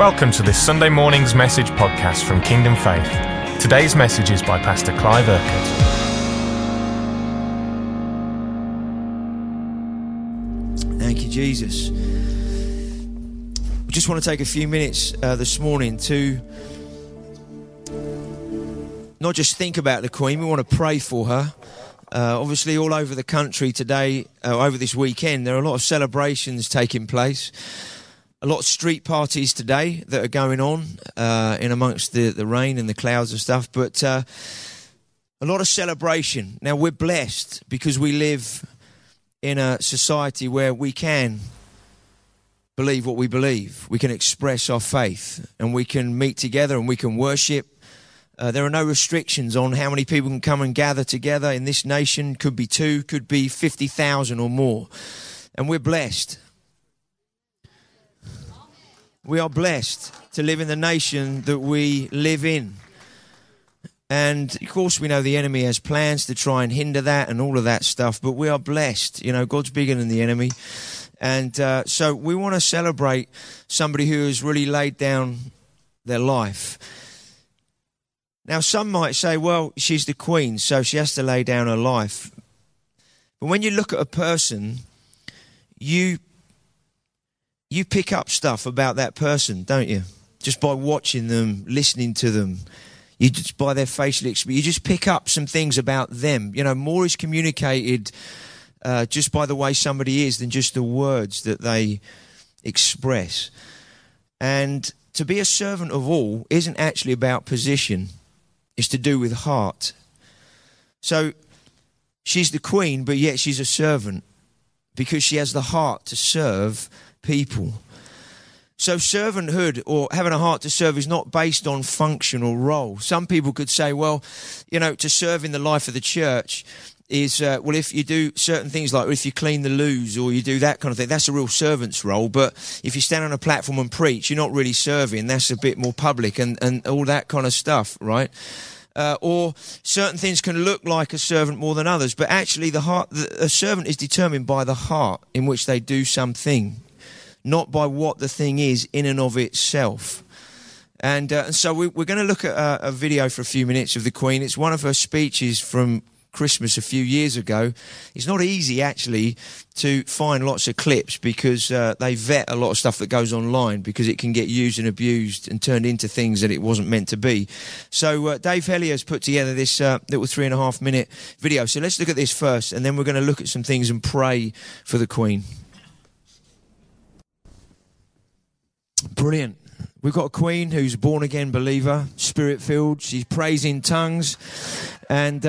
Welcome to this Sunday morning's message podcast from Kingdom Faith. Today's message is by Pastor Clive Urquhart. Thank you, Jesus. We just want to take a few minutes this morning to not just think about the Queen, we want to pray for her. Obviously, all over the country today, over this weekend, there are a lot of celebrations taking place. A lot of street parties today that are going on in amongst the rain and the clouds and stuff. But a lot of celebration. Now, we're blessed because we live in a society where we can believe what we believe. We can express our faith and we can meet together and we can worship. There are no restrictions on how many people can come and gather together in this nation. Could be 2, could be 50,000 or more. And we're blessed. We are blessed to live in the nation that we live in. And, of course, we know the enemy has plans to try and hinder that and all of that stuff. But we are blessed. You know, God's bigger than the enemy. And so we want to celebrate somebody who has really laid down their life. Now, some might say, well, she's the Queen, so she has to lay down her life. But when you look at a person, you pick up stuff about that person, don't you? Just by watching them, listening to them. You just by their facial expression, you just pick up some things about them. You know, more is communicated just by the way somebody is than just the words that they express. And to be a servant of all isn't actually about position. It's to do with heart. So she's the Queen, but yet she's a servant because she has the heart to serve people. So servanthood or having a heart to serve is not based on function or role. Some people could say, well, you know, to serve in the life of the church is, well, if you do certain things like if you clean the loos or you do that kind of thing, that's a real servant's role. But if you stand on a platform and preach, you're not really serving. That's a bit more public and all that kind of stuff, right? Or certain things can look like a servant more than others. But actually, a servant is determined by the heart in which they do something, not by what the thing is in and of itself. And so we're going to look at a video for a few minutes of the Queen. It's one of her speeches from Christmas a few years ago. It's not easy, actually, to find lots of clips because they vet a lot of stuff that goes online because it can get used and abused and turned into things that it wasn't meant to be. So Dave Hellier's put together this little 3.5-minute video. So let's look at this first, and then we're going to look at some things and pray for the Queen. Brilliant. We've got a Queen who's a born-again believer, Spirit-filled. She prays in tongues, and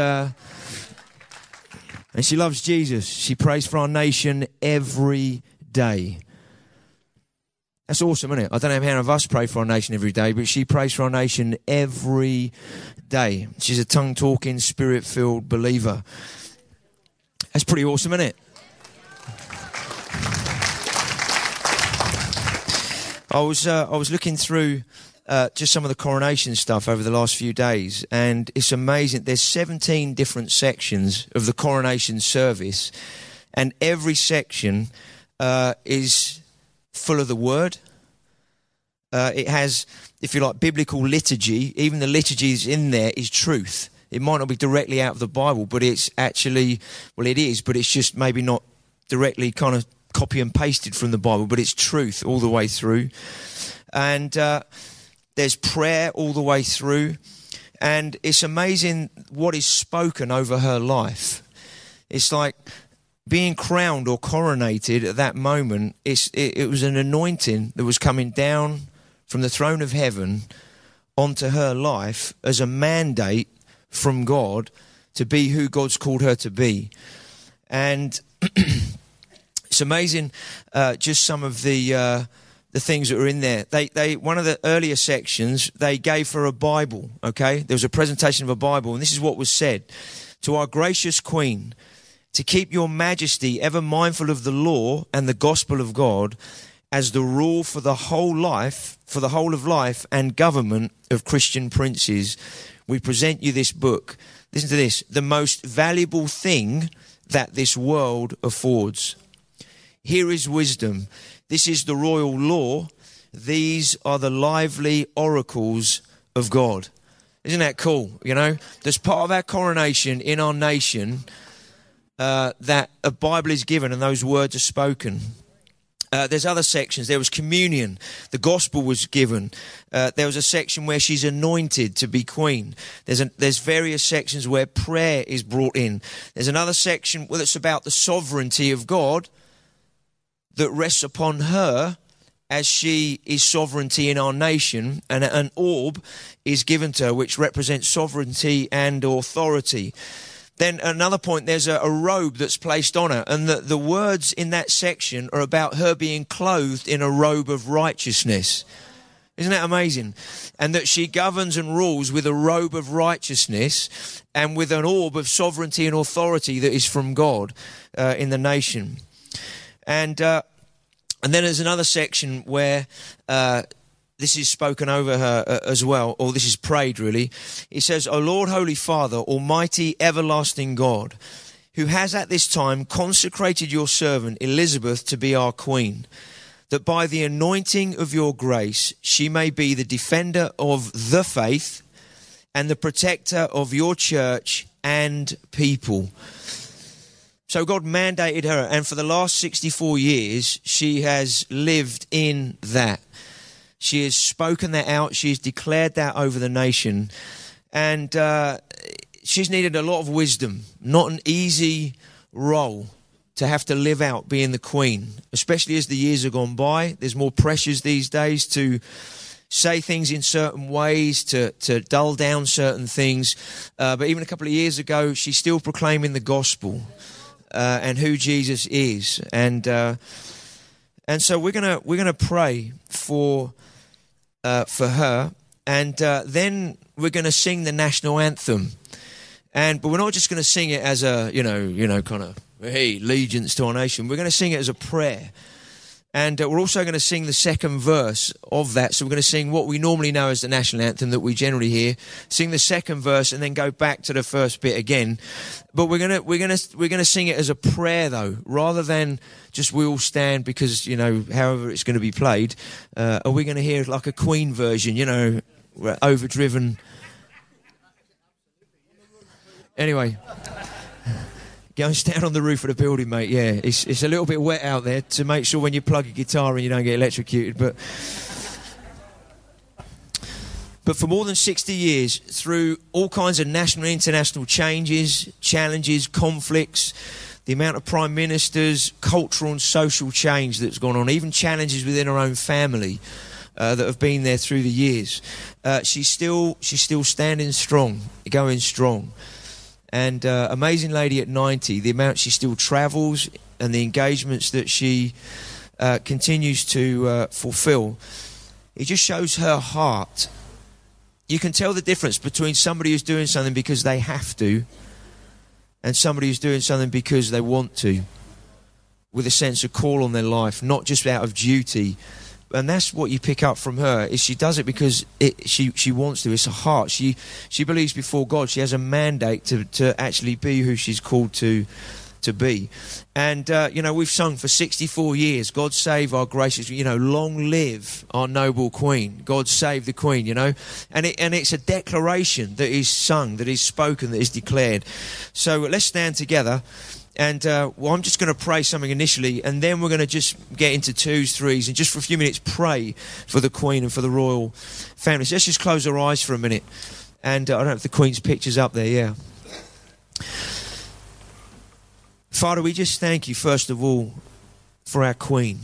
she loves Jesus. She prays for our nation every day. That's awesome, isn't it? I don't know how many of us pray for our nation every day, but she prays for our nation every day. She's a tongue-talking, Spirit-filled believer. That's pretty awesome, isn't it? I was looking through just some of the coronation stuff over the last few days, and it's amazing. There's 17 different sections of the coronation service, and every section is full of the Word. It has, if you like, biblical liturgy. Even the liturgies in there is truth. It might not be directly out of the Bible, but it's actually, well, it is, but it's just maybe not directly kind of copy and pasted from the Bible, but it's truth all the way through. And there's prayer all the way through. And it's amazing what is spoken over her life. It's like being crowned or coronated at that moment. It was an anointing that was coming down from the throne of heaven onto her life as a mandate from God to be who God's called her to be. And it's amazing, just some of the things that were in there. They one of the earlier sections, they gave her a Bible, okay? There was a presentation of a Bible, and this is what was said. To our gracious Queen, to keep your majesty ever mindful of the law and the gospel of God as the rule for the whole of life and government of Christian princes, we present you this book. Listen to this, the most valuable thing that this world affords. Here is wisdom. This is the royal law These are the lively oracles of God. Isn't that cool? You know, there's part of our coronation in our nation that a Bible is given and those words are spoken. There's other sections. There was communion. The gospel was given. There was a section where she's anointed to be queen. There's various sections where prayer is brought in. There's another section that's about the sovereignty of God that rests upon her as she is sovereignty in our nation. And an orb is given to her, which represents sovereignty and authority. Then another point, there's a robe that's placed on her. And the words in that section are about her being clothed in a robe of righteousness. Isn't that amazing? And that she governs and rules with a robe of righteousness and with an orb of sovereignty and authority that is from God in the nation. And then there's another section where this is spoken over her as well, or this is prayed really. It says, O Lord, Holy Father, Almighty, everlasting God, who has at this time consecrated your servant Elizabeth to be our queen, that by the anointing of your grace she may be the defender of the faith and the protector of your church and people. So God mandated her, and for the last 64 years, she has lived in that. She has spoken that out. She has declared that over the nation. And she's needed a lot of wisdom. Not an easy role to have to live out being the queen, especially as the years have gone by. There's more pressures these days to say things in certain ways, to dull down certain things. But even a couple of years ago, she's still proclaiming the gospel and who Jesus is. And so we're gonna pray for her, and then we're going to sing the national anthem. But we're not just going to sing it as a kind of hey, allegiance to our nation. We're going to sing it as a prayer, and we're also going to sing the second verse of that. So we're going to sing what we normally know as the national anthem that we generally hear, sing the second verse, and then go back to the first bit again. But we're gonna sing it as a prayer though, rather than just we all stand because, however it's going to be played. Are we going to hear like a Queen version, overdriven? Anyway, go and stand on the roof of the building, mate. Yeah, it's a little bit wet out there, to make sure when you plug your guitar in you don't get electrocuted. But for more than 60 years, through all kinds of national and international changes, challenges, conflicts, the amount of prime ministers, cultural and social change that's gone on, even challenges within her own family that have been there through the years, she's still standing strong, going strong. And amazing lady at 90, the amount she still travels and the engagements that she continues to fulfill, it just shows her heart. You can tell the difference between somebody who's doing something because they have to and somebody who's doing something because they want to, with a sense of call on their life, not just out of duty. And that's what you pick up from her, is she does it because she wants to. It's her heart. She believes before God. She has a mandate to actually be who she's called to be. And, we've sung for 64 years, God save our gracious, long live our noble Queen. God save the Queen, And it's a declaration that is sung, that is spoken, that is declared. So let's stand together. And I'm just going to pray something initially, and then we're going to just get into twos, threes, and just for a few minutes pray for the Queen and for the royal family. So let's just close our eyes for a minute. And I don't know if the Queen's picture's up there, yeah. Father, we just thank you, first of all, for our Queen.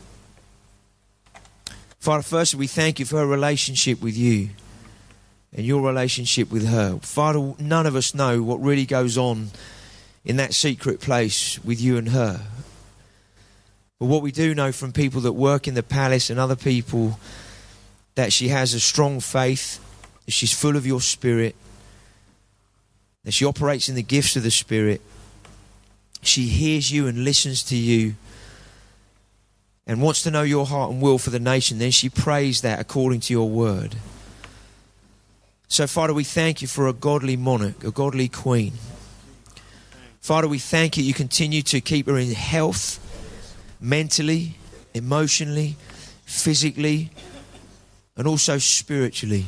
Father, firstly, we thank you for her relationship with you and your relationship with her. Father, none of us know what really goes on in that secret place with you and her. But what we do know from people that work in the palace and other people, that she has a strong faith, that she's full of your Spirit, that she operates in the gifts of the Spirit. She hears you and listens to you and wants to know your heart and will for the nation. Then she prays that according to your word. So, Father, we thank you for a godly monarch, a godly queen. Father, we thank you continue to keep her in health, mentally, emotionally, physically, and also spiritually.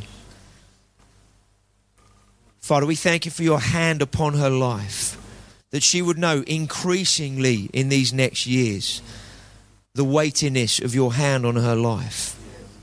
Father, we thank you for your hand upon her life, that she would know increasingly in these next years the weightiness of your hand on her life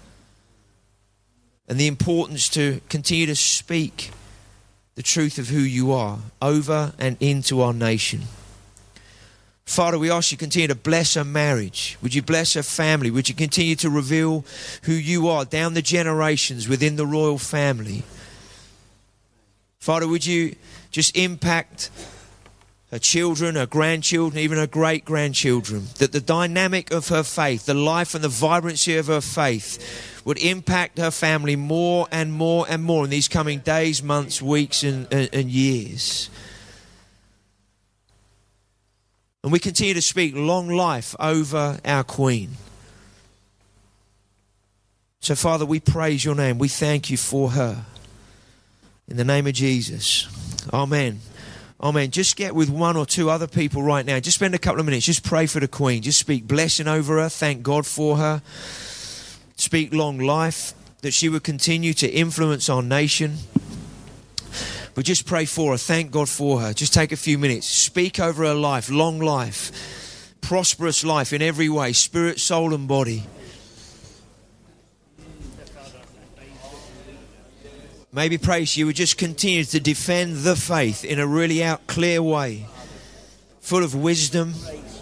and the importance to continue to speak the truth of who you are over and into our nation. Father, we ask you to continue to bless her marriage. Would you bless her family? Would you continue to reveal who you are down the generations within the royal family? Father, would you just impact her children, her grandchildren, even her great-grandchildren, that the dynamic of her faith, the life and the vibrancy of her faith would impact her family more and more and more in these coming days, months, weeks and years. And we continue to speak long life over our Queen. So, Father, we praise your name. We thank you for her. In the name of Jesus. Amen. Amen. Just get with one or two other people right now. Just spend a couple of minutes. Just pray for the Queen. Just speak blessing over her. Thank God for her. Speak long life, that she would continue to influence our nation. But just pray for her. Thank God for her. Just take a few minutes. Speak over her life. Long life. Prosperous life in every way. Spirit, soul and body. Maybe pray she would just continue to defend the faith in a really clear way. Full of wisdom.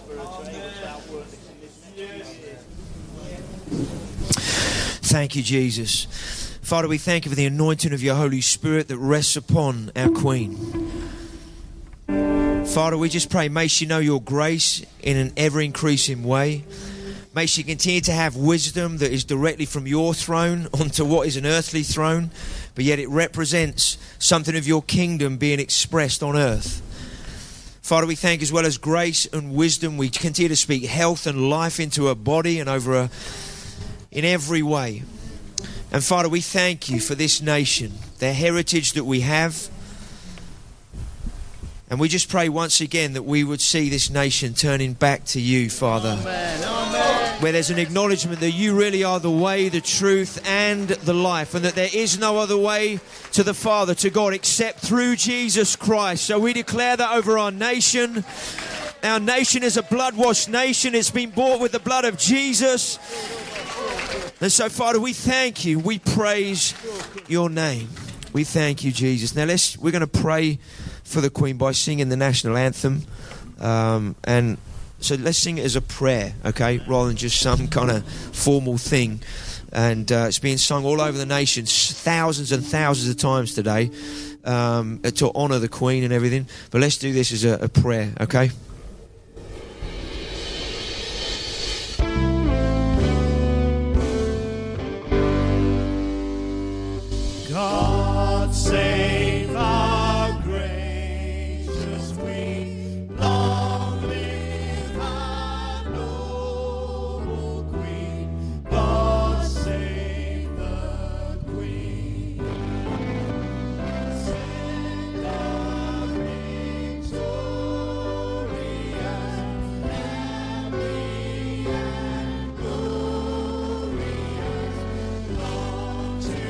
Thank you, Jesus. Father, we thank you for the anointing of your Holy Spirit that rests upon our Queen. Father, we just pray, may she know your grace in an ever-increasing way. May she continue to have wisdom that is directly from your throne onto what is an earthly throne, but yet it represents something of your kingdom being expressed on earth. Father, we thank you as well as grace and wisdom. We continue to speak health and life into her body and over her in every way. And Father, we thank you for this nation, the heritage that we have. And we just pray once again that we would see this nation turning back to you, Father. Amen. Amen. Where there's an acknowledgement that you really are the way, the truth, and the life, and that there is no other way to the Father, to God, except through Jesus Christ. So we declare that over our nation. Our nation is a blood-washed nation. It's been bought with the blood of Jesus. And so, Father, we thank you. We praise your name. We thank you, Jesus. Now, we're going to pray for the Queen by singing the national anthem. And so let's sing it as a prayer, okay, rather than just some kind of formal thing. And it's being sung all over the nation, thousands and thousands of times today, to honour the Queen and everything. But let's do this as a prayer, okay? God save our gracious Queen. Long live our noble Queen. God save the Queen. Send our victorious, happy and glorious, long to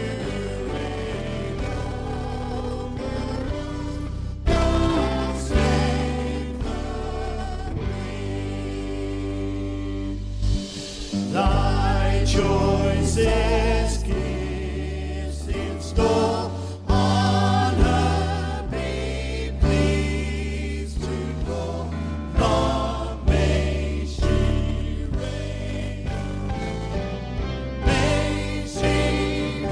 Thy choicest gifts in store on her, be pleased to pour. Long may she reign. May she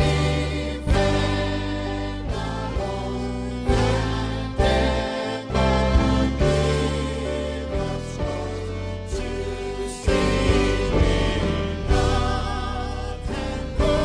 defend our own and ever give us strength to sing with love and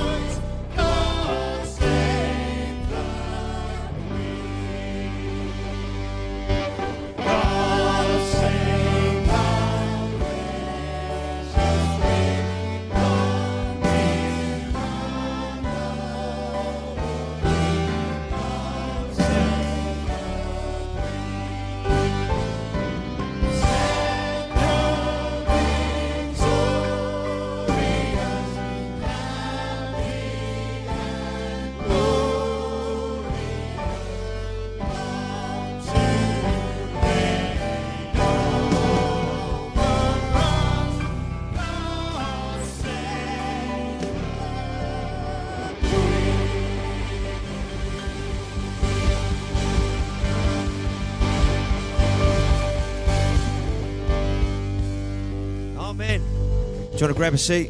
Amen. Do you want to grab a seat?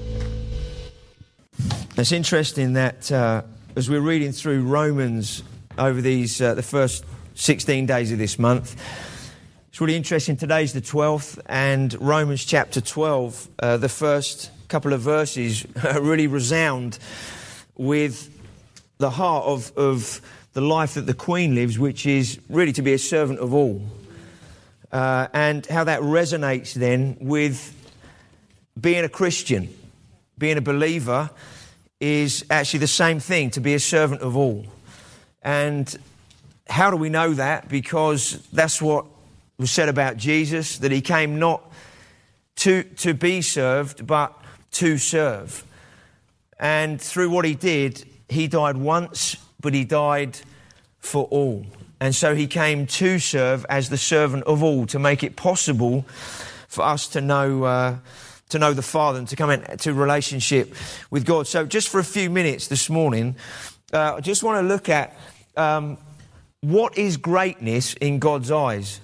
It's interesting that as we're reading through Romans over these the first 16 days of this month, it's really interesting. Today's the 12th, and Romans chapter 12, the first couple of verses really resound with the heart of the life that the Queen lives, which is really to be a servant of all. And how that resonates then with being a Christian. Being a believer is actually the same thing, to be a servant of all. And how do we know that? Because that's what was said about Jesus, that he came not to be served, but to serve. And through what he did, he died once, but he died for all. And so he came to serve as the servant of all, to make it possible for us to know the Father and to come into relationship with God. So just for a few minutes this morning, I just want to look at what is greatness in God's eyes.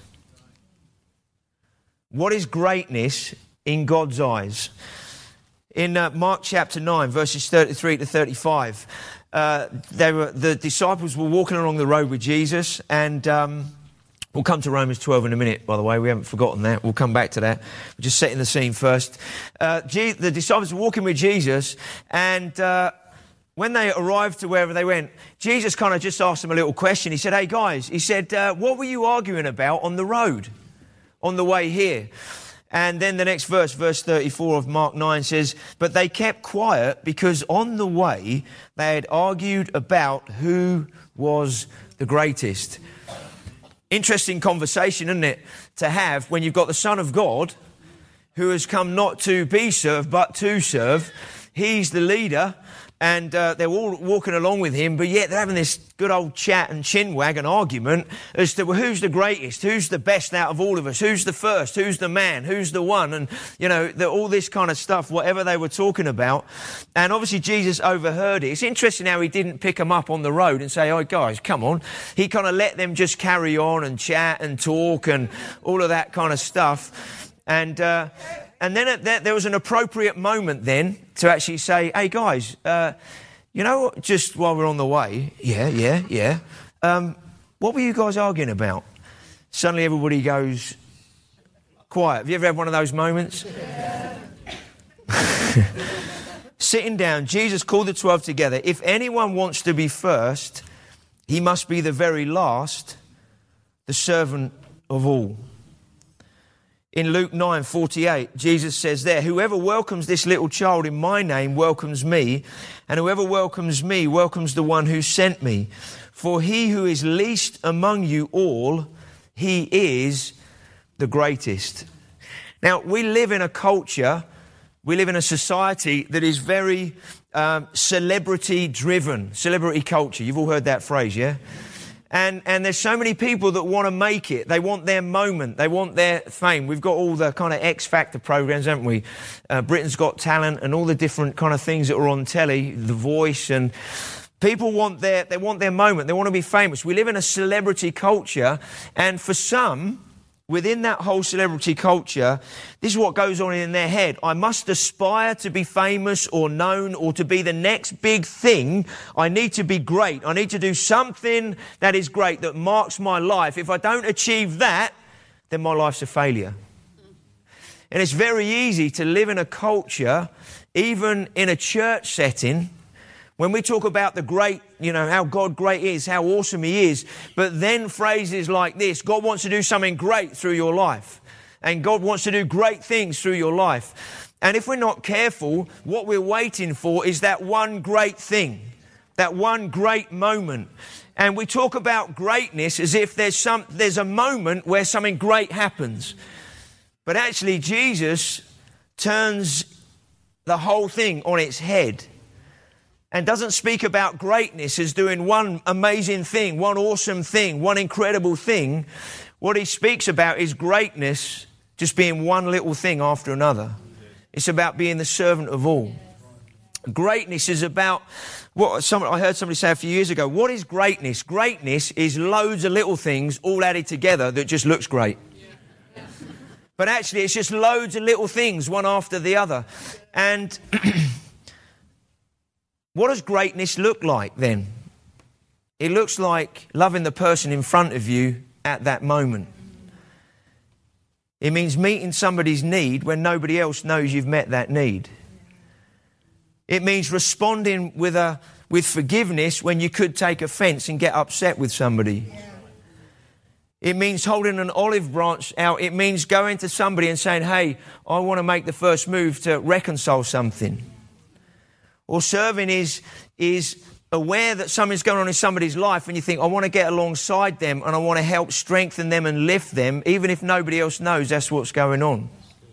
What is greatness in God's eyes? In Mark chapter 9, verses 33 to 35, the disciples were walking along the road with Jesus, and we'll come to Romans 12 in a minute, by the way. We haven't forgotten that. We'll come back to that. We're just setting the scene first. The disciples were walking with Jesus, and when they arrived to wherever they went, Jesus kind of just asked them a little question. He said, "Hey guys," he said, "what were you arguing about on the road, on the way here?" And then the next verse 34 of Mark 9 says, "But they kept quiet because on the way they had argued about who was the greatest." Interesting conversation, isn't it, to have when you've got the Son of God who has come not to be served but to serve. He's the leader, and they're all walking along with him, but yet they're having this good old chat and chinwag and argument as to who's the greatest, who's the best out of all of us, who's the first, who's the man, who's the one, and, you know, all this kind of stuff, whatever they were talking about. And obviously Jesus overheard it. It's interesting how he didn't pick them up on the road and say, "Oh, guys, come on." He kind of let them just carry on and chat and talk and all of that kind of stuff. And then there was an appropriate moment then to actually say, "Hey guys, you know, just while we're on the way, what were you guys arguing about?" Suddenly everybody goes quiet. Have you ever had one of those moments? Sitting down, Jesus called the 12 together. "If anyone wants to be first, he must be the very last, the servant of all." In Luke 9:48, Jesus says there, "Whoever welcomes this little child in my name welcomes me, and whoever welcomes me welcomes the one who sent me. For he who is least among you all, he is the greatest." Now, we live in a culture, we live in a society that is very celebrity-driven, celebrity culture. You've all heard that phrase, yeah? And there's so many people that want to make it. They want their moment. They want their fame. We've got all the kind of X Factor programs, haven't we? Britain's Got Talent and all the different kind of things that are on telly, The Voice, and people want their moment. They want to be famous. We live in a celebrity culture, and for some, within that whole celebrity culture, this is what goes on in their head. I must aspire to be famous or known or to be the next big thing. I need to be great. I need to do something that is great, that marks my life. If I don't achieve that, then my life's a failure. And it's very easy to live in a culture, even in a church setting, when we talk about the great, you know, how God great is, how awesome he is, but then phrases like this: God wants to do something great through your life, and God wants to do great things through your life. And if we're not careful, what we're waiting for is that one great thing, that one great moment. And we talk about greatness as if there's a moment where something great happens. But actually, Jesus turns the whole thing on its head and doesn't speak about greatness as doing one amazing thing, one awesome thing, one incredible thing. What he speaks about is greatness just being one little thing after another. It's about being the servant of all. Greatness is about I heard somebody say a few years ago, what is greatness? Greatness is loads of little things all added together that just looks great. But actually, it's just loads of little things, one after the other. And what does greatness look like then? It looks like loving the person in front of you at that moment. It means meeting somebody's need when nobody else knows you've met that need. It means responding with forgiveness when you could take offence and get upset with somebody. It means holding an olive branch out. It means going to somebody and saying, hey, I want to make the first move to reconcile something. Or serving is aware that something's going on in somebody's life and you think, I want to get alongside them and I want to help strengthen them and lift them, even if nobody else knows that's what's going on.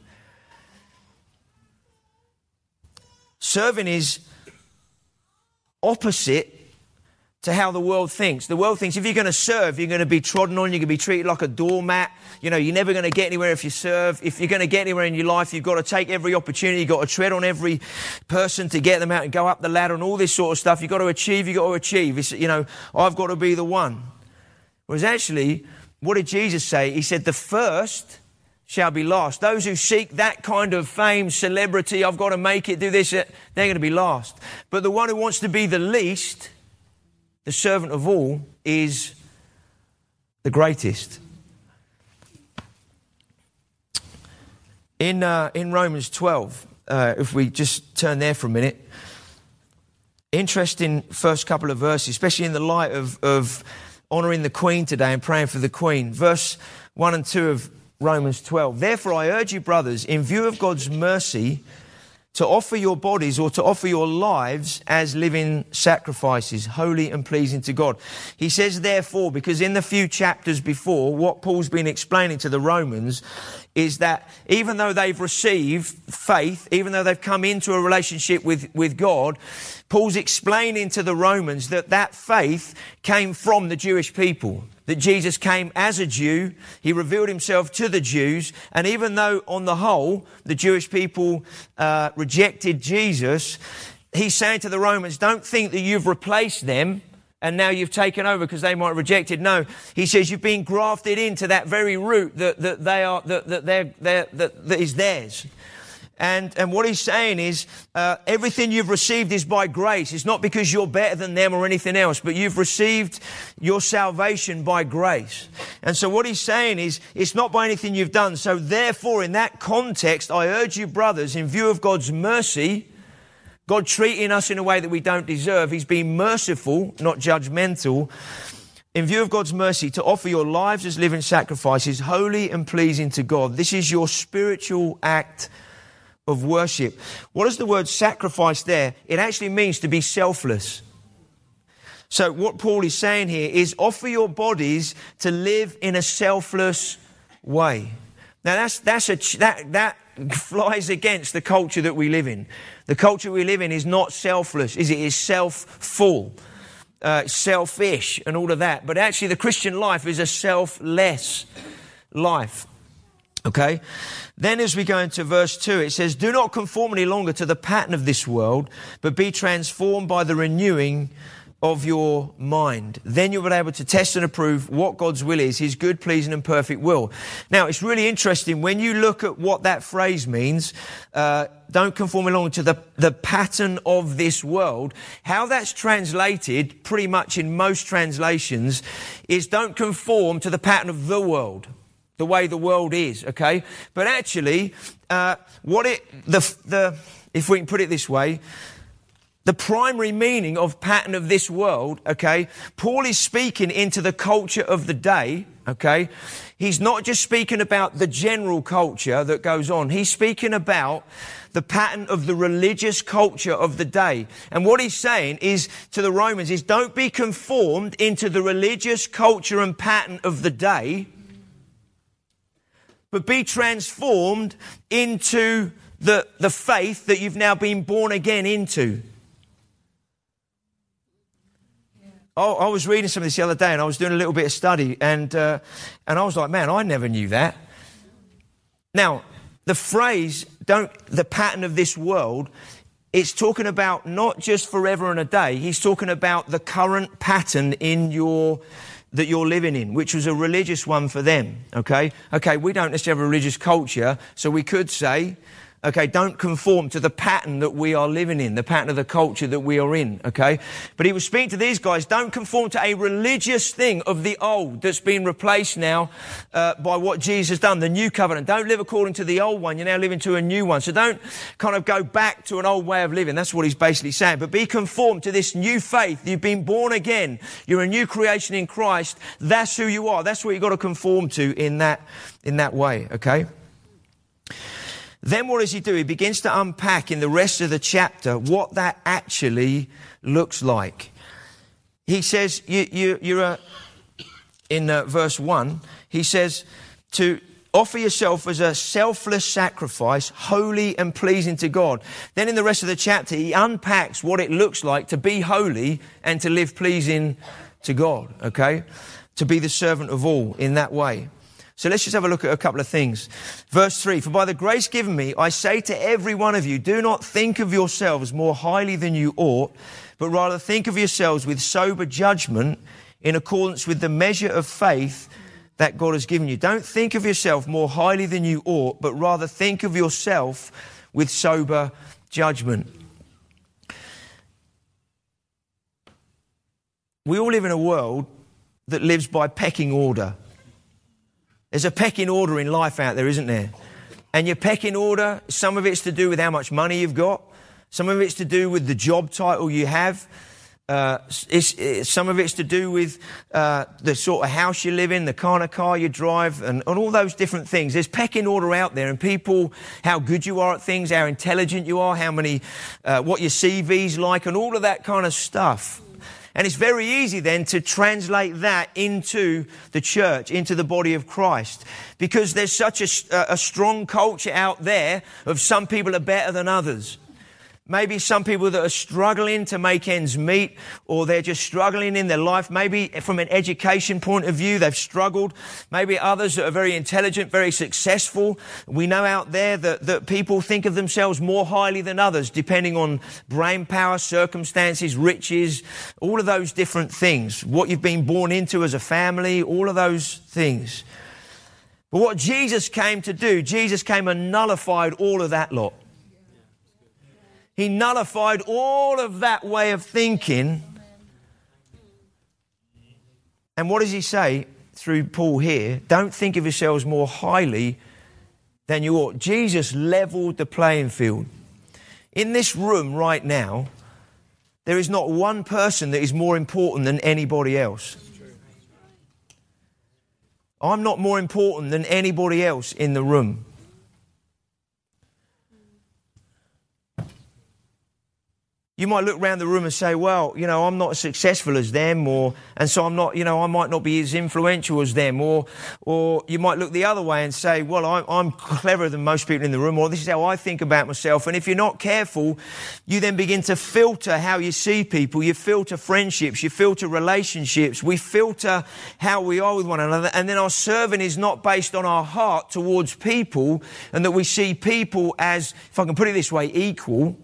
Serving is opposite to how the world thinks. The world thinks if you're going to serve, you're going to be trodden on, you're going to be treated like a doormat. You know, you're never going to get anywhere if you serve. If you're going to get anywhere in your life, you've got to take every opportunity. You've got to tread on every person to get them out and go up the ladder and all this sort of stuff. You've got to achieve, It's, you know, I've got to be the one. Whereas actually, what did Jesus say? He said, the first shall be last. Those who seek that kind of fame, celebrity, I've got to make it, do this, they're going to be last. But the one who wants to be the least, the servant of all, is the greatest. In Romans 12, if we just turn there for a minute, interesting first couple of verses, especially in the light of honouring the Queen today and praying for the Queen. Verse 1 and 2 of Romans 12. Therefore I urge you, brothers, in view of God's mercy, to offer your bodies or to offer your lives as living sacrifices, holy and pleasing to God. He says therefore, because in the few chapters before, what Paul's been explaining to the Romans is that even though they've received faith, even though they've come into a relationship with God, Paul's explaining to the Romans that faith came from the Jewish people. That Jesus came as a Jew, he revealed himself to the Jews, and even though on the whole the Jewish people rejected Jesus, he's saying to the Romans, don't think that you've replaced them and now you've taken over because they might have rejected. No, he says you've been grafted into that very root that is theirs. And what he's saying is, everything you've received is by grace. It's not because you're better than them or anything else, but you've received your salvation by grace. And so what he's saying is, it's not by anything you've done. So therefore, in that context, I urge you, brothers, in view of God's mercy, God treating us in a way that we don't deserve, he's being merciful, not judgmental. In view of God's mercy, to offer your lives as living sacrifices, holy and pleasing to God. This is your spiritual act of worship. What does the word sacrifice there? It actually means to be selfless. So what Paul is saying here is offer your bodies to live in a selfless way. Now that flies against the culture that we live in. The culture we live in is not selfless, is it? It's self-full, selfish and all of that. But actually the Christian life is a selfless life. Okay? Then as we go into verse 2, it says, do not conform any longer to the pattern of this world, but be transformed by the renewing of your mind. Then you'll be able to test and approve what God's will is, his good, pleasing and perfect will. Now, it's really interesting when you look at what that phrase means, don't conform any longer to the pattern of this world. How that's translated, pretty much in most translations, is don't conform to the pattern of the world. The way the world is, okay? But actually, if we can put it this way, the primary meaning of pattern of this world, okay? Paul is speaking into the culture of the day, okay? He's not just speaking about the general culture that goes on. He's speaking about the pattern of the religious culture of the day. And what he's saying is to the Romans is don't be conformed into the religious culture and pattern of the day, but be transformed into the faith that you've now been born again into. Oh, I was reading some of this the other day and I was doing a little bit of study and I was like, man, I never knew that. Now, the phrase, the pattern of this world, it's talking about not just forever and a day. He's talking about the current pattern in that you're living in, which was a religious one for them, okay? Okay, we don't necessarily have a religious culture, so we could say, okay, don't conform to the pattern that we are living in, the pattern of the culture that we are in, okay? But he was speaking to these guys, don't conform to a religious thing of the old that's been replaced now by what Jesus has done, the new covenant. Don't live according to the old one, you're now living to a new one. So don't kind of go back to an old way of living. That's what he's basically saying. But be conformed to this new faith. You've been born again. You're a new creation in Christ. That's who you are. That's what you've got to conform to in that way, okay? Then what does he do? He begins to unpack in the rest of the chapter what that actually looks like. He says, in verse 1, he says to offer yourself as a selfless sacrifice, holy and pleasing to God. Then in the rest of the chapter, he unpacks what it looks like to be holy and to live pleasing to God, okay? To be the servant of all in that way. So let's just have a look at a couple of things. Verse 3, for by the grace given me, I say to every one of you, do not think of yourselves more highly than you ought, but rather think of yourselves with sober judgment in accordance with the measure of faith that God has given you. Don't think of yourself more highly than you ought, but rather think of yourself with sober judgment. We all live in a world that lives by pecking order. There's a pecking order in life out there, isn't there? And your pecking order, some of it's to do with how much money you've got. Some of it's to do with the job title you have. Some of it's to do with the sort of house you live in, the kind of car you drive, and all those different things. There's pecking order out there, and people, how good you are at things, how intelligent you are, what your CV's like, and all of that kind of stuff. And it's very easy then to translate that into the church, into the body of Christ. Because there's such a strong culture out there of some people are better than others. Maybe some people that are struggling to make ends meet, or they're just struggling in their life. Maybe from an education point of view, they've struggled. Maybe others that are very intelligent, very successful. We know out there that people think of themselves more highly than others, depending on brain power, circumstances, riches, all of those different things. What you've been born into as a family, all of those things. But what Jesus came to do, Jesus came and nullified all of that lot. He nullified all of that way of thinking. And what does he say through Paul here? Don't think of yourselves more highly than you ought. Jesus leveled the playing field. In this room right now, there is not one person that is more important than anybody else. I'm not more important than anybody else in the room. You might look around the room and say, well, I'm not as successful as them, and so I'm not, I might not be as influential as them, or you might look the other way and say, well, I'm cleverer than most people in the room, or this is how I think about myself. And if you're not careful, you then begin to filter how you see people, you filter friendships, you filter relationships, we filter how we are with one another, and then our serving is not based on our heart towards people, and that we see people as, if I can put it this way, equal.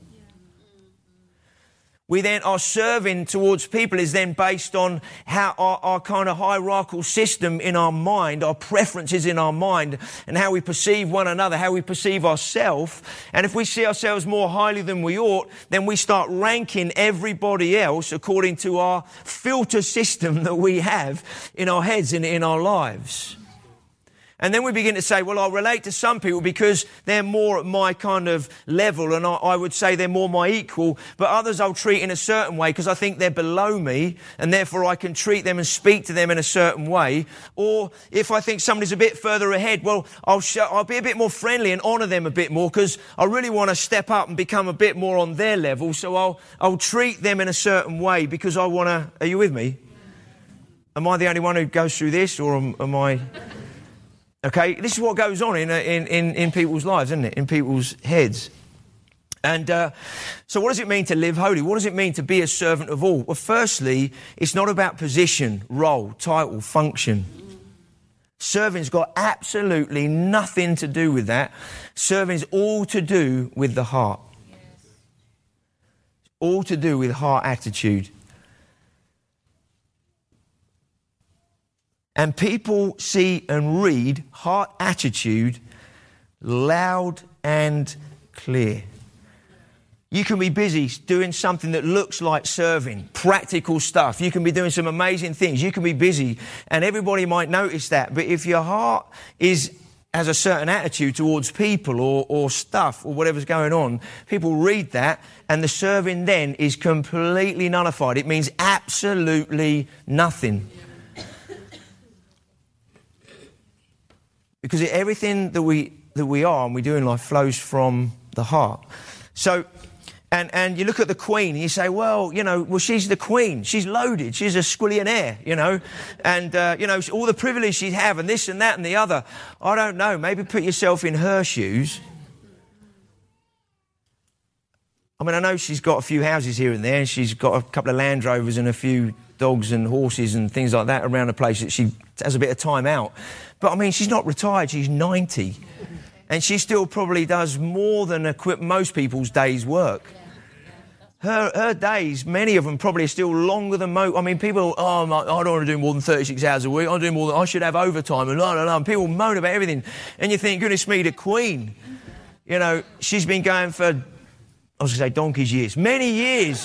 We then, our serving towards people is then based on how our kind of hierarchical system in our mind, our preferences in our mind, and how we perceive one another, how we perceive ourselves. And if we see ourselves more highly than we ought, then we start ranking everybody else according to our filter system that we have in our heads and in our lives. And then we begin to say, well, I'll relate to some people because they're more at my kind of level, and I would say they're more my equal, but others I'll treat in a certain way because I think they're below me, and therefore I can treat them and speak to them in a certain way. Or if I think somebody's a bit further ahead, well, I'll be a bit more friendly and honour them a bit more because I really want to step up and become a bit more on their level, so I'll treat them in a certain way because I want to... Are you with me? Am I the only one who goes through this, or am I... Okay, this is what goes on in people's lives, isn't it? In people's heads. And so what does it mean to live holy? What does it mean to be a servant of all? Well, firstly, it's not about position, role, title, function. Serving's got absolutely nothing to do with that. Serving's all to do with the heart. All to do with heart attitude. And people see and read heart attitude loud and clear. You can be busy doing something that looks like serving, practical stuff. You can be doing some amazing things. You can be busy and everybody might notice that. But if your heart has a certain attitude towards people or stuff or whatever's going on, people read that and the serving then is completely nullified. It means absolutely nothing. Because everything that we are and we do in life flows from the heart. So, and you look at the Queen and you say, well, she's the Queen. She's loaded. She's a squillionaire, and, all the privilege she'd have and this and that and the other. I don't know. Maybe put yourself in her shoes. I mean, I know she's got a few houses here and there and she's got a couple of Land Rovers and a few dogs and horses and things like that around the place that she has a bit of time out. But, I mean, she's not retired. She's 90. And she still probably does more than most people's days' work. Her days, many of them probably are still longer than most. I mean, people, I don't want to do more than 36 hours a week. I should have overtime and blah, blah, blah. And people moan about everything. And you think, goodness me, the Queen, she's been going for, I was going to say donkey's years, many years.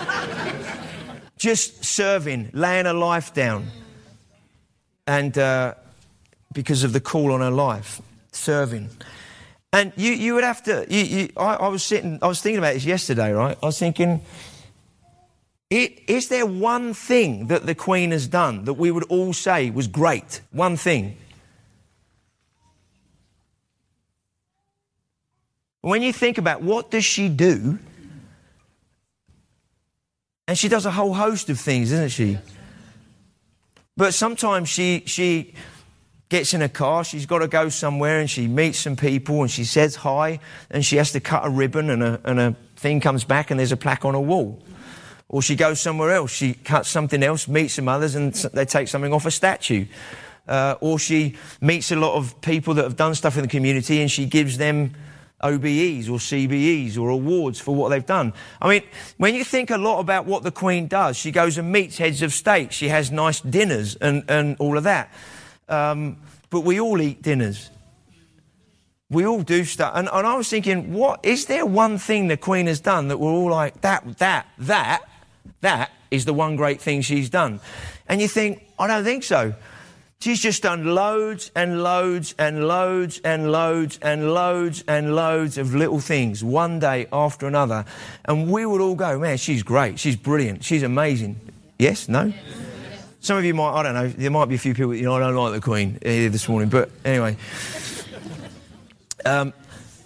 Just serving, laying her life down. And because of the call on her life, serving. And you would have to, I was thinking about this yesterday, right? I was thinking, is there one thing that the Queen has done that we would all say was great? One thing. When you think about what does she do, and she does a whole host of things, doesn't she? But sometimes she gets in a car, she's got to go somewhere and she meets some people and she says hi and she has to cut a ribbon and a thing comes back and there's a plaque on a wall. Or she goes somewhere else, she cuts something else, meets some others and they take something off a statue. Or she meets a lot of people that have done stuff in the community and she gives them OBEs or CBEs or awards for what they've done. I mean, when you think a lot about what the Queen does, she goes and meets heads of state, she has nice dinners and all of that. But we all eat dinners. We all do stuff. And I was thinking, is there one thing the Queen has done that we're all like, that is the one great thing she's done? And you think, I don't think so. She's just done loads and loads and loads and loads and loads and loads of little things, one day after another. And we would all go, man, she's great. She's brilliant. She's amazing. Yes? No? Some of you might, I don't know, there might be a few people, I don't like the Queen here this morning, but anyway. But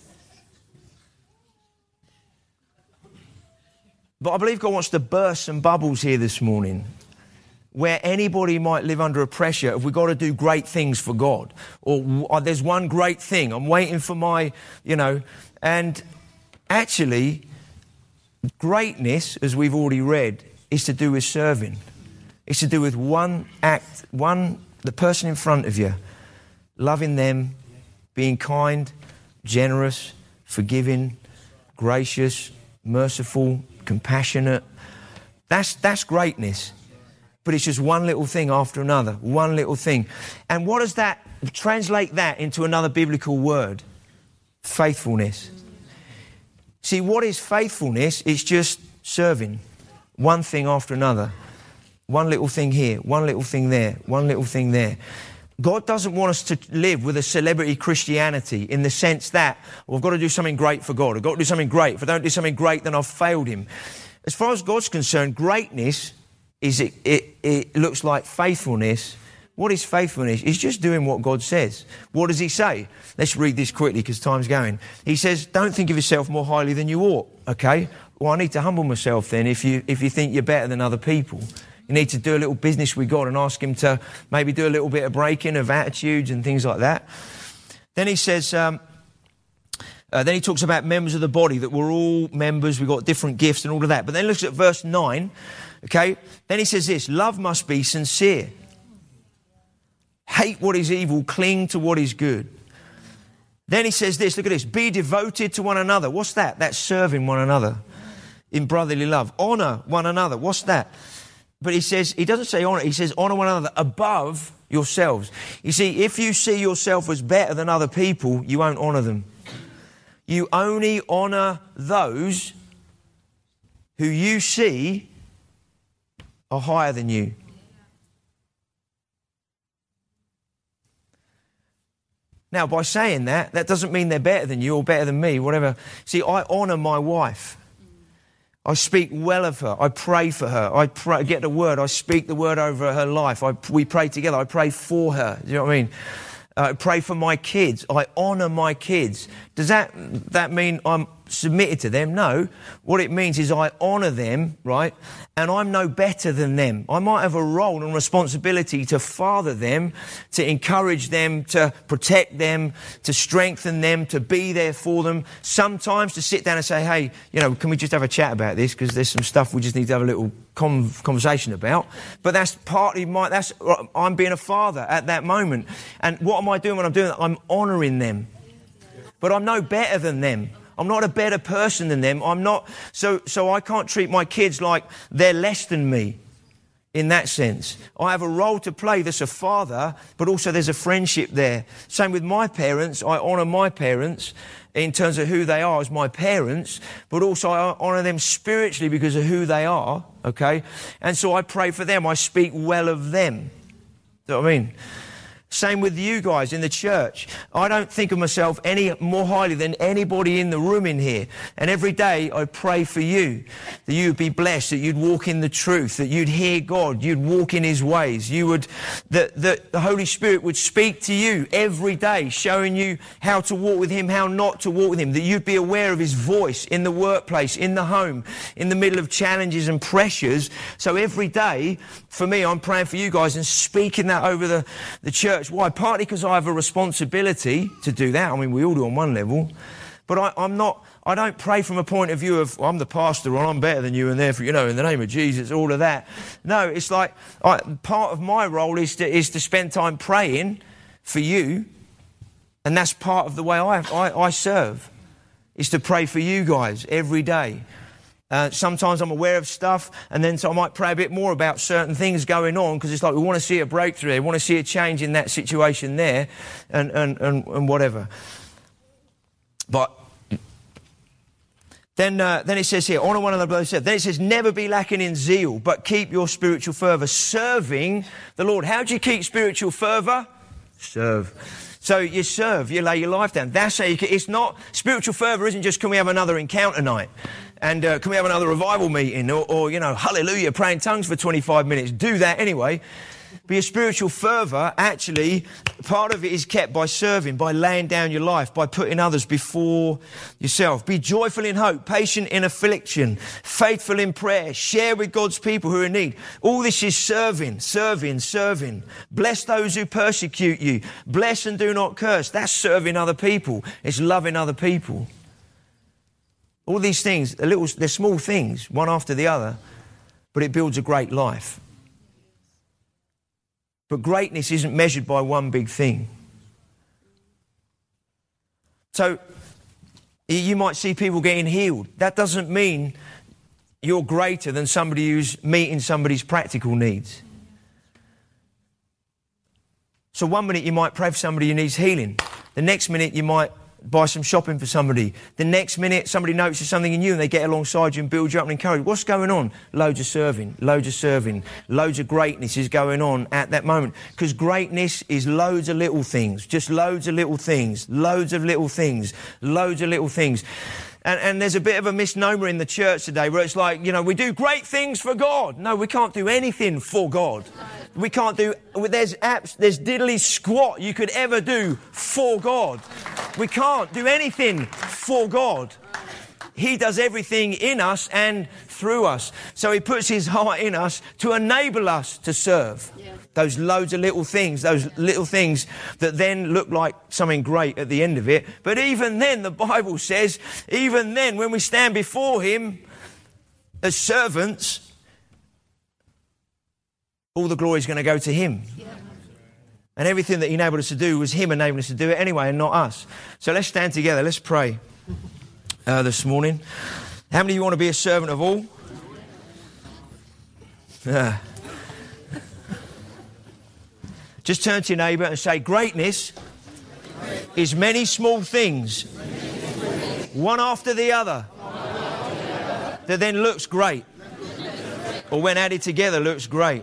I believe God wants to burst some bubbles here this morning where anybody might live under a pressure of we've got to do great things for God. Or there's one great thing, I'm waiting for my, and actually greatness, as we've already read, is to do with serving. It's to do with one act, the person in front of you, loving them, being kind, generous, forgiving, gracious, merciful, compassionate. That's greatness. But it's just one little thing after another, one little thing. And what does that, translate that into another biblical word? Faithfulness. See, what is faithfulness? It's just serving, one thing after another. One little thing here, one little thing there, one little thing there. God doesn't want us to live with a celebrity Christianity in the sense that, I've got to do something great for God. I've got to do something great. If I don't do something great, then I've failed him. As far as God's concerned, greatness is it looks like faithfulness. What is faithfulness? It's just doing what God says. What does he say? Let's read this quickly because time's going. He says, don't think of yourself more highly than you ought. Okay? Well, I need to humble myself then if you think you're better than other people. You need to do a little business with God and ask him to maybe do a little bit of breaking of attitudes and things like that. Then he says, then he talks about members of the body, that we're all members, we've got different gifts and all of that. But then looks at verse 9, okay? Then he says this, love must be sincere. Hate what is evil, cling to what is good. Then he says this, look at this, be devoted to one another. What's that? That's serving one another in brotherly love. Honour one another. What's that? But he says, he doesn't say honour, he says honour one another above yourselves. You see, if you see yourself as better than other people, you won't honour them. You only honour those who you see are higher than you. Now, by saying that doesn't mean they're better than you or better than me, whatever. See, I honour my wife. I speak well of her. I pray for her. I get the word. I speak the word over her life. We pray together. I pray for her. You know what I mean? I pray for my kids. I honour my kids. Does that mean I'm submitted to them? No. What it means is I honour them, right? And I'm no better than them. I might have a role and responsibility to father them, to encourage them, to protect them, to strengthen them, to be there for them. Sometimes to sit down and say, hey, can we just have a chat about this? Because there's some stuff we just need to have a little conversation about. But that's partly I'm being a father at that moment. And what am I doing when I'm doing that? I'm honouring them. But I'm no better than them. I'm not a better person than them. I'm not. So I can't treat my kids like they're less than me in that sense. I have a role to play. There's a father, but also there's a friendship there. Same with my parents. I honour my parents in terms of who they are as my parents, but also I honour them spiritually because of who they are, okay? And so I pray for them. I speak well of them. Do you know what I mean? Same with you guys in the church. I don't think of myself any more highly than anybody in the room in here. And every day I pray for you, that you'd be blessed, that you'd walk in the truth, that you'd hear God, you'd walk in His ways. That the Holy Spirit would speak to you every day, showing you how to walk with Him, how not to walk with Him. That you'd be aware of His voice in the workplace, in the home, in the middle of challenges and pressures. So every day, for me, I'm praying for you guys and speaking that over the church. Why? Partly because I have a responsibility to do that. I mean, we all do on one level. But I don't pray from a point of view of, I'm the pastor or I'm better than you and therefore, in the name of Jesus, all of that. No, it's like part of my role is to spend time praying for you. And that's part of the way I serve, is to pray for you guys every day. Sometimes I'm aware of stuff, and then so I might pray a bit more about certain things going on, because it's like we want to see a breakthrough, we want to see a change in that situation there, and whatever. But then it says here, honour one another. Then it says, never be lacking in zeal, but keep your spiritual fervour, serving the Lord. How do you keep spiritual fervour? Serve. So you serve, you lay your life down. That's how it's not, spiritual fervour isn't just, can we have another encounter night? And can we have another revival meeting? Or hallelujah, pray in tongues for 25 minutes. Do that anyway. But your spiritual fervour, actually, part of it is kept by serving, by laying down your life, by putting others before yourself. Be joyful in hope, patient in affliction, faithful in prayer, share with God's people who are in need. All this is serving. Bless those who persecute you. Bless and do not curse. That's serving other people. It's loving other people. All these things, they're small things, one after the other, but it builds a great life. But greatness isn't measured by one big thing. So you might see people getting healed. That doesn't mean you're greater than somebody who's meeting somebody's practical needs. So one minute you might pray for somebody who needs healing. The next minute you might buy some shopping for somebody. The next minute somebody notices something in you and they get alongside you and build you up and encourage you. What's going on? Loads of serving. Loads of greatness is going on at that moment. Because greatness is loads of little things. Just loads of little things. And there's a bit of a misnomer in the church today where it's like, we do great things for God. No, we can't do anything for God. We can't do, there's diddly squat you could ever do for God. We can't do anything for God. He does everything in us and through us. So He puts His heart in us to enable us to serve. Yeah. Those loads of little things that then look like something great at the end of it. But even then, the Bible says, even then, when we stand before Him as servants, all the glory is going to go to Him. Yeah. And everything that He enabled us to do was Him enabling us to do it anyway and not us. So let's stand together. Let's pray this morning. How many of you want to be a servant of all? Just turn to your neighbour and say, greatness is many small things, one after the other, that then looks great, or when added together looks great.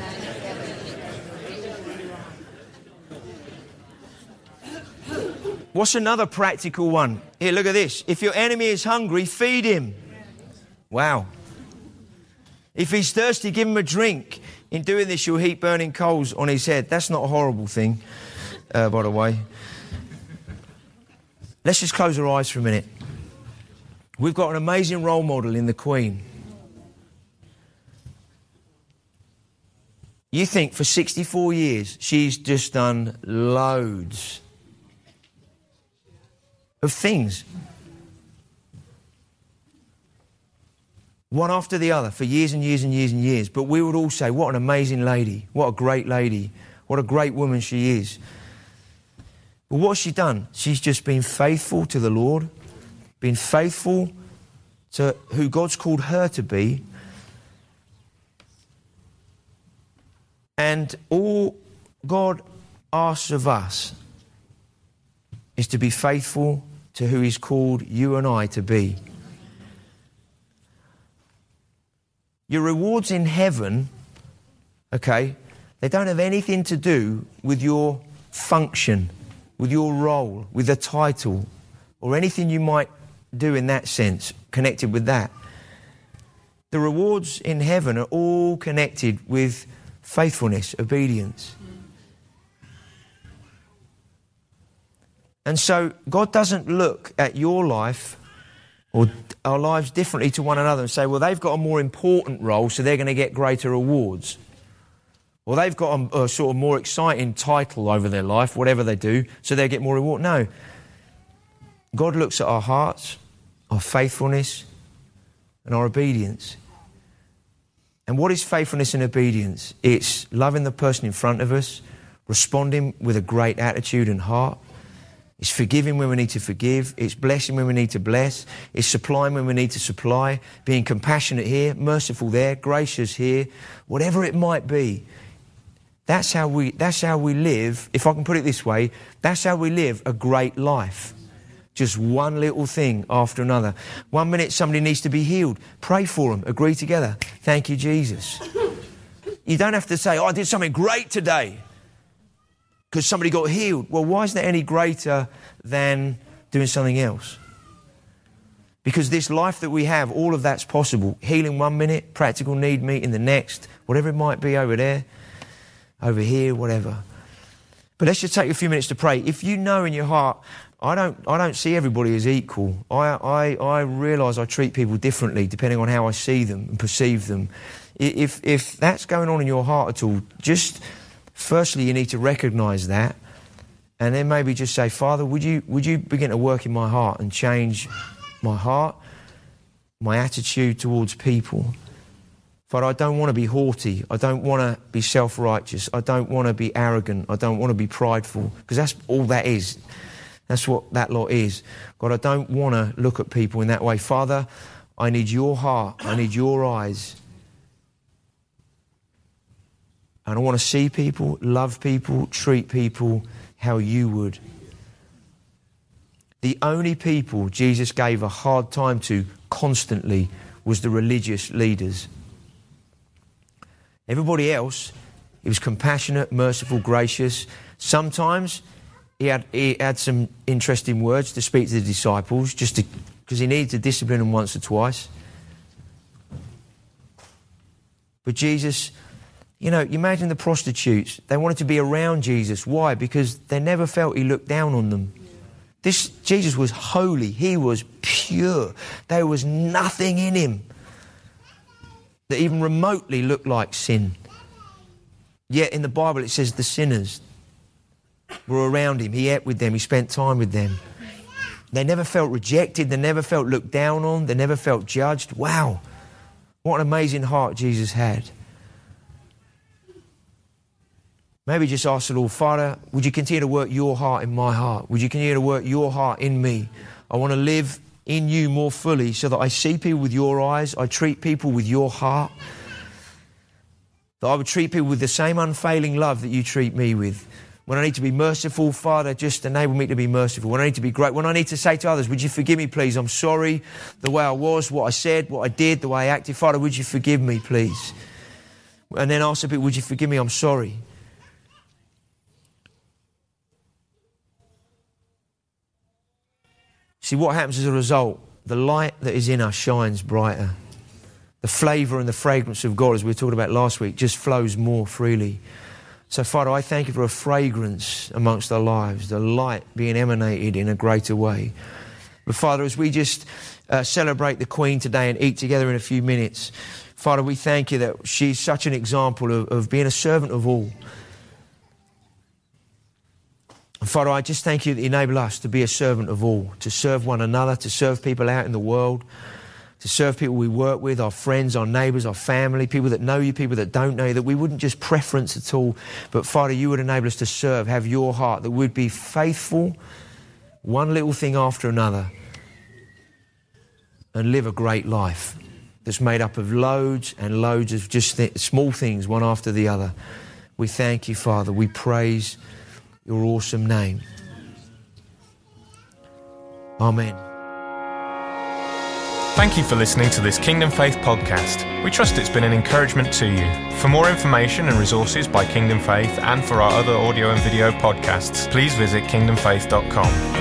What's another practical one? Here, look at this. If your enemy is hungry, feed him. Wow. If he's thirsty, give him a drink. In doing this, you'll heap burning coals on his head. That's not a horrible thing, by the way. Let's just close our eyes for a minute. We've got an amazing role model in the Queen. You think for 64 years, she's just done loads of things. One after the other for years and years and years and years. But we would all say, what an amazing lady. What a great lady. What a great woman she is. But what's she done? She's just been faithful to the Lord. Been faithful to who God's called her to be. And all God asks of us is to be faithful to who He's called you and I to be. Your rewards in heaven, okay, they don't have anything to do with your function, with your role, with a title, or anything you might do in that sense, connected with that. The rewards in heaven are all connected with faithfulness, obedience. And so God doesn't look at your life or our lives differently to one another and say, well, they've got a more important role, so they're going to get greater rewards. Or they've got a sort of more exciting title over their life, whatever they do, so they'll get more reward. No. God looks at our hearts, our faithfulness, and our obedience. And what is faithfulness and obedience? It's loving the person in front of us, responding with a great attitude and heart. It's forgiving when we need to forgive. It's blessing when we need to bless. It's supplying when we need to supply. Being compassionate here, merciful there, gracious here. Whatever it might be. That's how we live, if I can put it this way, that's how we live a great life. Just one little thing after another. 1 minute somebody needs to be healed. Pray for them. Agree together. Thank you, Jesus. You don't have to say, oh, I did something great today because somebody got healed. Well, why is that any greater than doing something else? Because this life that we have, all of that's possible. Healing 1 minute, practical need meeting the next, whatever it might be over there, over here, whatever. But let's just take a few minutes to pray. If you know in your heart, I don't see everybody as equal. I realise I treat people differently depending on how I see them and perceive them. If that's going on in your heart at all, just firstly you need to recognise that, and then maybe just say, Father, would you begin to work in my heart and change my heart, my attitude towards people. Father, I don't want to be haughty. I don't want to be self-righteous. I don't want to be arrogant. I don't want to be prideful, because that's all that is. That's what that lot is. God, I don't want to look at people in that way. Father, I need your heart. I need your eyes. And I want to see people, love people, treat people how you would. The only people Jesus gave a hard time to constantly was the religious leaders. Everybody else, he was compassionate, merciful, gracious. Sometimes he had some interesting words to speak to the disciples, just because he needed to discipline them once or twice. But Jesus, you imagine the prostitutes. They wanted to be around Jesus. Why? Because they never felt he looked down on them. Jesus was holy. He was pure. There was nothing in him that even remotely looked like sin. Yet in the Bible it says the sinners were around him. He ate with them. He spent time with them. They never felt rejected. They never felt looked down on. They never felt judged. Wow. What an amazing heart Jesus had. Maybe just ask the Lord, Father, would you continue to work your heart in my heart? Would you continue to work your heart in me? I want to live in you more fully so that I see people with your eyes. I treat people with your heart. that I would treat people with the same unfailing love that you treat me with. When I need to be merciful, Father, just enable me to be merciful. When I need to be great, when I need to say to others, would you forgive me, please? I'm sorry the way I was, what I said, what I did, the way I acted. Father, would you forgive me, please? And then ask the people, would you forgive me? I'm sorry. See, what happens as a result? The light that is in us shines brighter. The flavour and the fragrance of God, as we were talking about last week, just flows more freely. So, Father, I thank you for a fragrance amongst our lives, the light being emanated in a greater way. But, Father, as we just celebrate the Queen today and eat together in a few minutes, Father, we thank you that she's such an example of being a servant of all. And Father, I just thank you that you enable us to be a servant of all, to serve one another, to serve people out in the world, to serve people we work with, our friends, our neighbours, our family, people that know you, people that don't know you, that we wouldn't just preference at all, but Father, you would enable us to serve, have your heart, that we'd be faithful, one little thing after another, and live a great life that's made up of loads and loads of just small things, one after the other. We thank you, Father. We praise your awesome name. Amen. Thank you for listening to this Kingdom Faith podcast. We trust it's been an encouragement to you. For more information and resources by Kingdom Faith and for our other audio and video podcasts, please visit kingdomfaith.com.